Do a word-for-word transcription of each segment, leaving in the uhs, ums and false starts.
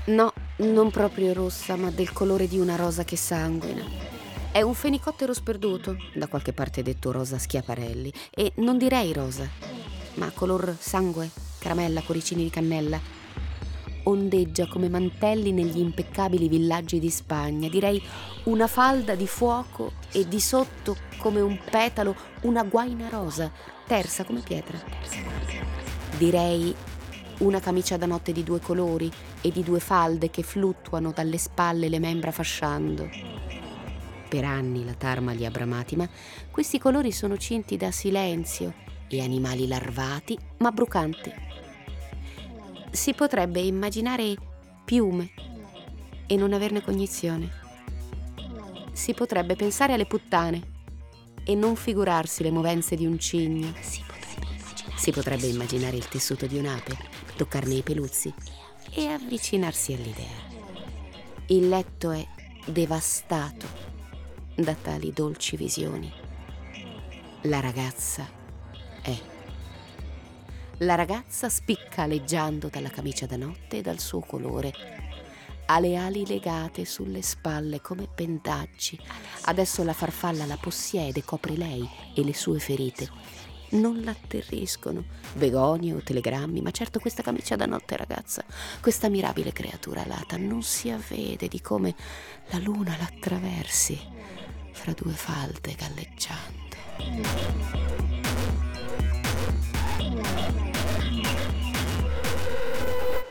No, non proprio rossa, ma del colore di una rosa che sanguina. È un fenicottero sperduto, da qualche parte detto rosa Schiaparelli, e non direi rosa, ma color sangue, caramella, cuoricini di cannella. Ondeggia come mantelli negli impeccabili villaggi di Spagna, direi una falda di fuoco e di sotto, come un petalo, una guaina rosa, tersa come pietra. Direi una camicia da notte di due colori e di due falde che fluttuano dalle spalle le membra fasciando. Per anni la tarma li ha bramati, ma questi colori sono cinti da silenzio e animali larvati ma brucanti. Si potrebbe immaginare piume e non averne cognizione. Si potrebbe pensare alle puttane e non figurarsi le movenze di un cigno. Si potrebbe immaginare, si potrebbe immaginare il tessuto di un'ape, toccarne i peluzzi e avvicinarsi all'idea. Il letto è devastato da tali dolci visioni. La ragazza è. La ragazza spicca aleggiando dalla camicia da notte e dal suo colore. Ha le ali legate sulle spalle come pendaggi. Adesso la farfalla la possiede, copre lei e le sue ferite. Non l'atterriscono begonie o telegrammi, ma certo questa camicia da notte, ragazza, questa mirabile creatura alata non si avvede di come la luna l'attraversi fra due falde galleggiando.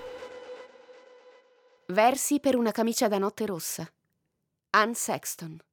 Versi per una camicia da notte rossa. Anne Sexton.